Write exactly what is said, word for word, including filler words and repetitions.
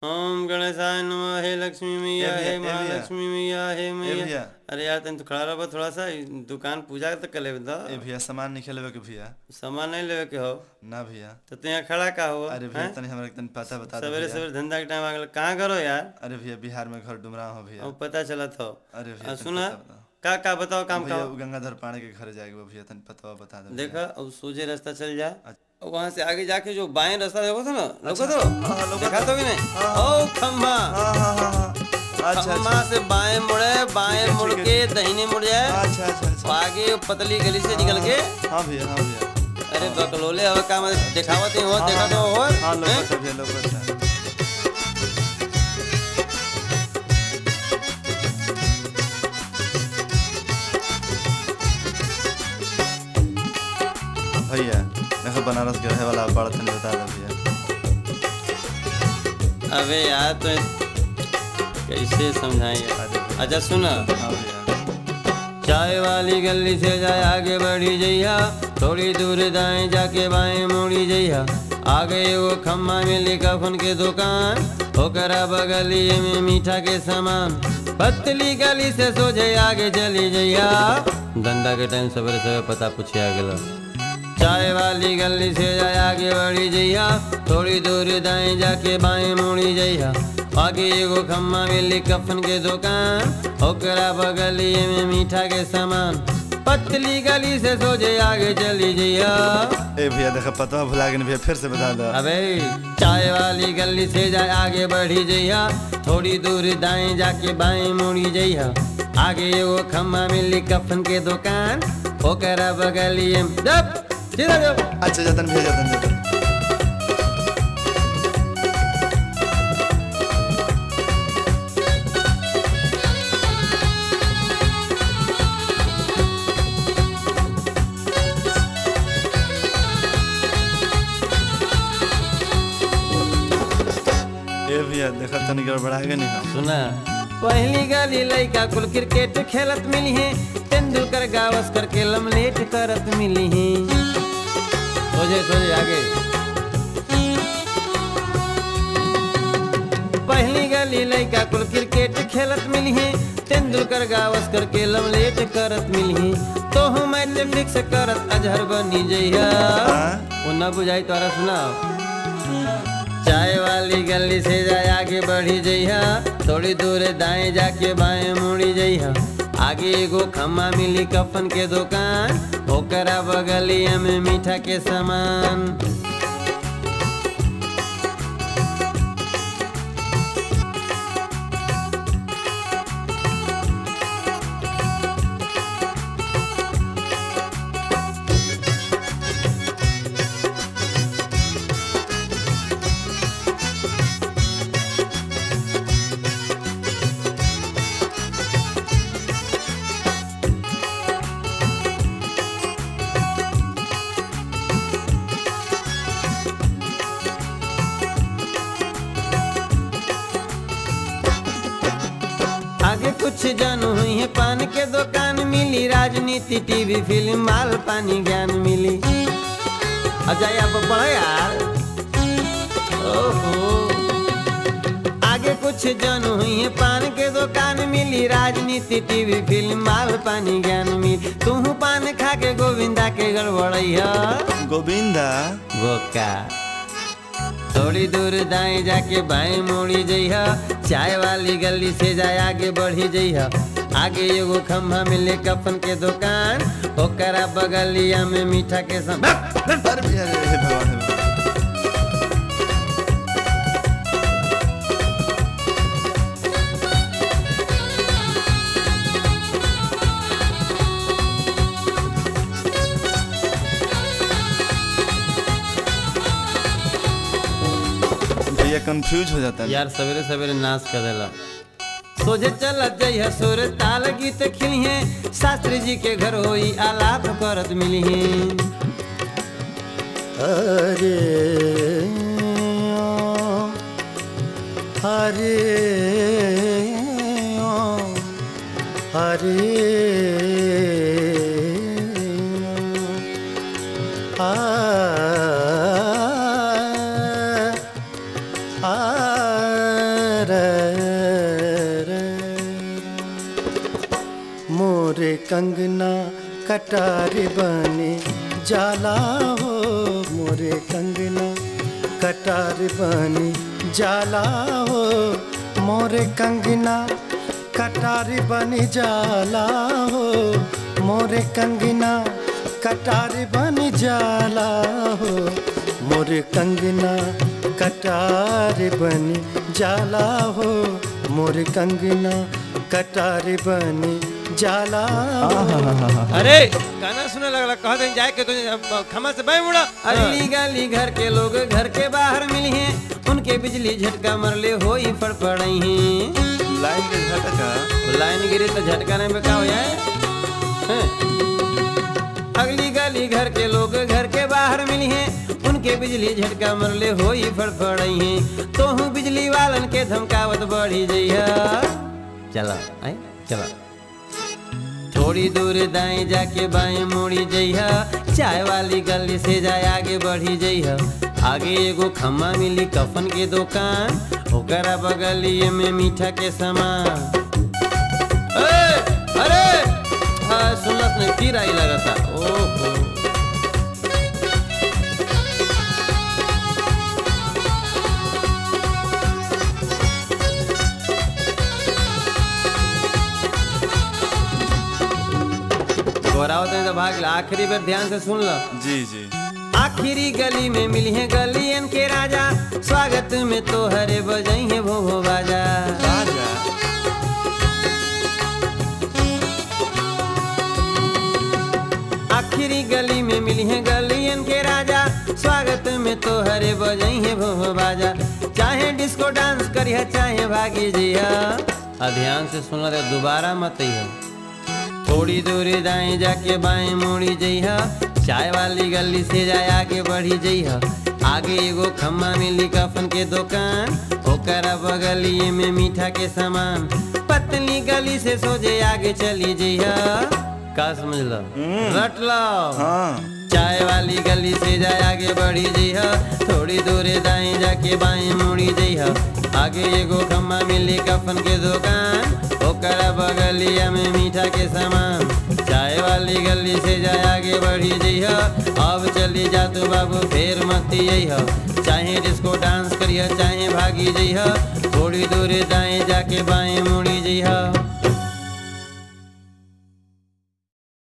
ओम गणेशाय नमः। हे लक्ष्मी मैया, ए भैया, हे ए भैया। महालक्ष्मी मैया, हे ए मैया। भैया अरे यार तन तो खड़ा रहो थोड़ा सा, दुकान पूजा तक कर ले ए भैया सामान नहीं खेलेबे के भैया। सामान नहीं लेवे के हो ना भैया। तो तू यहाँ खड़ा का हो? अरे भैया तनी हमरा के तनी पता बता दे सवेरे भैया। सवेरे धंधा के टाइम आ गया, कहाँ करो यार? अरे भैया बिहार में घर डुमरा हो भैया। अब पता चला था। अरे भैया आ, तनी सुना पता बताओ। का का बताओ काम का? भैया वो गंगाधर पाणे के घर जाएगा भैया तनी पता बता दे। देखा अब सोझे रास्ता चल जा, अच्छा। वहाँ से आगे जाके जो बाएं रास्ता देखो था ना, लोगो तो हाँ, हाँ, लोगो देखा तो। तो कि नहीं? हाँ, ओ खम्भा, हां हां हां हां अच्छा खम्भा अच्छा से बाएं मुड़े, बाएं ठीक मुड़ है, ठीक के है। दाहिने मुड़ जाए, अच्छा अच्छा अच्छा आगे पतली गली से निकल के। हां भैया हां भैया। अरे बकलोले अब का मैं दिखावत हो, देखा तो हो। हां लोग सब भैया लोग सब भैया देखो बनारस के रहे वाला बड़ा तनी बता दो भैया। अबे यार तो कैसे समझाएं यार? अच्छा सुना, हां भैया चाय वाली गली से जाए आगे बढ़ी जइया, थोड़ी दूर दाएं जाके बाएं मुड़ी जइया, आगे वो खम्मा मिली कफन के दुकान, ओकरा बगलिए में मीठा के सामान, पतली गली से सोझे आगे चली जइया। धंधा के टाइम सवेरे सवेरे पता पूछे आ गया। चाय वाली गली से जाए आगे बढ़ी जइया, थोड़ी दूर दाएं जाके बाएं मुड़ी जइया, आगे एगो खम्मा मिली कफन के दुकान, ओकरा बगलिए में मीठा के सामान, पतली गली से सोझे आगे चली जइया। ए भैया देखो पता भुला गए भैया फिर से बता दो। अबे चाय वाली गली से जाए आगे बढ़ी जइया, थोड़ी दूर दाएं जाके बाएं मुड़ी जइया, आगे एगो खम्मा मिली कफन के दुकान, ओकरा बगलिए में जब सीधा जब अच्छा जतन भैया जतन जतन ए भैया देखा तनी गड़बड़ा गए नहीं हम। सुना, पहली गली लइका कुल क्रिकेट खेलत मिली है, तेंदुलकर गावस्कर के लमलेट करत मिली है। सोझे सोझे आगे पहली गली लइका कुल क्रिकेट खेलत मिली है, तेंदुलकर गावस्कर के लमलेट करत मिली है, तो हम मैच फिक्स करत अजहर बनी जइया। वो न बुझाई तोरा सुनाओ। चाय वाली गली से जाए आगे बढ़ी जइहा, थोड़ी दूर दाएं जाके बाएं मुड़ी जइहा, आगे एगो खम्मा मिली कफन के दुकान, ओकरा बगलिया में मीठा के सामान। आगे कुछ जानू हुई है पान के दुकान मिली, राजनीति टीवी फिल्म माल पानी ज्ञान मिली। अजय अब बढ़ो यार। ओहो आगे कुछ जानू हुई है पान के दुकान मिली, राजनीति टीवी फिल्म माल पानी ज्ञान मिली। तू पान खा के गोविंदा के गड़बड़ैया। गोविंदा बोका थोड़ी दूर दाएं जाके बाएं मुड़ी जइहा, चाय वाली गली से जाए आगे बढ़ी जइहा, आगे एगो खम्भा मिले कफन के दुकान, ओकरा बगलिया में मीठा के सामान। अरे भैया हे भगवान हे भगवान। भैया कंफ्यूज हो जाता है यार सवेरे सवेरे नाश कर देला। सोझे चल जइहा सुर ताल गीत खिलिहे, शास्त्री जी के घर होई आलाप करत मिलिहे। अरे हरे हरे आ आ मोरे कंगना कटारी बने जाला हो, मोरे कंगना कटारी बने जाला हो, मोरे कंगना कटारी बनी जाला हो, मोरे कंगना कटारी बनी जाला हो, मोरे कंगना कटारी बनी जाला हो, मोरे कंगना कटारी बनी जाला हो। अरे गाना सुने लगला कह दे जाए के तो खमा से बाय मुड़ा। अगली गली घर के लोग घर के बाहर मिली हैं, उनके बिजली झटका मरले होई फड़फड़ई हैं। लाइन के झटका लाइन गिरी तो झटका नहीं बेका हो जाए। हैं? अगली गली घर के लोग घर के बाहर मिली हैं, उनके बिजली झटका मरले होई फड़फड़ई हैं। तो हूँ बिजली वालन के धमकावत बढ़ी जइहा। चला आई चला थोड़ी दूर दाएं जाके बाएं मुड़ी जइहा, चाय वाली गली से जाए आगे बढ़ी जइहा। आगे एगो खम्मा मिली कफन के दुकान, ओकरा बगलिए में मीठा के सामान। ए, अरे हाँ सुनलस नहीं तीर आई लगता। ओहो घोरावत तो भाग ला। आखिरी बार ध्यान से सुन लो। जी जी आखिरी गली में मिली है गलियन के राजा, स्वागत में तो हरे बजई है भो भो बाजा। राजा आखिरी गली में मिली है गलियन के राजा, स्वागत में तो हरे बजई है भो भो बाजा। चाहे डिस्को डांस करिया चाहे भागी जिया। ध्यान से सुन रहे दोबारा मत है। थोड़ी दूर दाएं जाके बाएं मुड़ी जइहा, चाय वाली गली से जाए आगे बढ़ी जइहा। आगे एगो खम्मा मिली कफन के दुकान, ओकरा बगलिए में मीठा के सामान। पतली गली से सोजे आगे चली जइहा। का समझ लो रट लो। हाँ चाय वाली गली से जाए आगे बढ़ी जइहा। थोड़ी दूर दाएं जाके बाएं मुड़ी जइहा। आगे एगो खम्मा मिली कफन के दुकान, ओकरा बगलिया में मीठा के सामान। चाय वाली गली से जाए आगे बढ़ी जइहा। अब चली जा तू बाबू फेर मती जइहा। चाहे डिस्को डांस करिया चाहे भागी जइहा। थोड़ी दूर दाएं जाके बाएं मुड़ी जइहा।